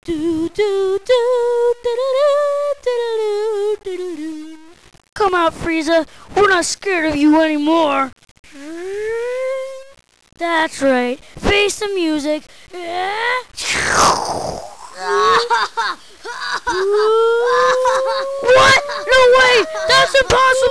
Do do do do do do do do. Come out, Frieza. We're not scared of you anymore. That's right. Face the music. What? No way! That's impossible!